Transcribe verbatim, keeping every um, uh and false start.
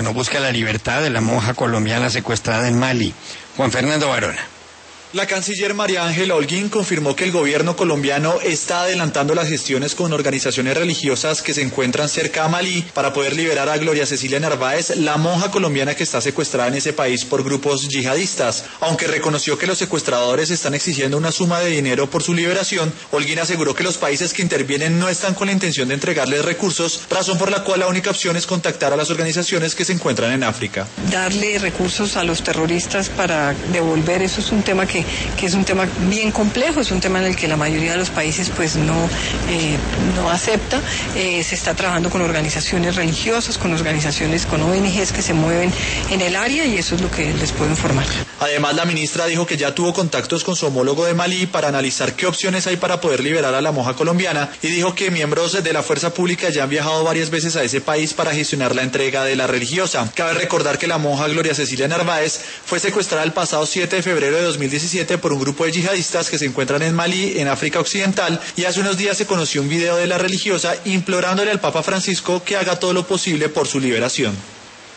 No busca la libertad de la monja colombiana secuestrada en Mali. Juan Fernando Varona. La canciller María Ángela Holguín confirmó que el gobierno colombiano está adelantando las gestiones con organizaciones religiosas que se encuentran cerca a Malí para poder liberar a Gloria Cecilia Narváez, la monja colombiana que está secuestrada en ese país por grupos yihadistas. Aunque reconoció que los secuestradores están exigiendo una suma de dinero por su liberación, Holguín aseguró que los países que intervienen no están con la intención de entregarles recursos, razón por la cual la única opción es contactar a las organizaciones que se encuentran en África. Darle recursos a los terroristas para devolver, eso es un tema que que es un tema bien complejo, es un tema en el que la mayoría de los países pues no, eh, no acepta. Eh, se está trabajando con organizaciones religiosas, con organizaciones, con O N Ges que se mueven en el área, y eso es lo que les puedo informar. Además, la ministra dijo que ya tuvo contactos con su homólogo de Malí para analizar qué opciones hay para poder liberar a la monja colombiana, y dijo que miembros de la fuerza pública ya han viajado varias veces a ese país para gestionar la entrega de la religiosa. Cabe recordar que la monja Gloria Cecilia Narváez fue secuestrada el pasado siete de febrero de dos mil diecisiete por un grupo de yihadistas que se encuentran en Malí, en África Occidental, y hace unos días se conoció un video de la religiosa implorándole al Papa Francisco que haga todo lo posible por su liberación.